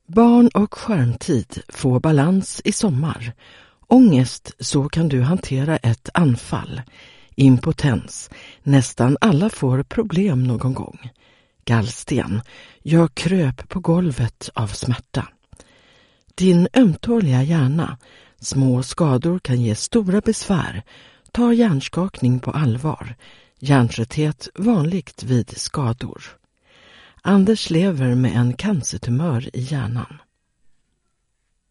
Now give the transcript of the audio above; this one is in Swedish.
Barn och skärmtid får balans i sommar. Ångest, så kan du hantera ett anfall. Impotens, nästan alla får problem någon gång. Gallsten, jag kröp på golvet av smärta. Din ömtåliga hjärna, små skador kan ge stora besvär. Ta hjärnskakning på allvar. Hjärntrötthet vanligt vid skador. Anders lever med en cancertumör i hjärnan.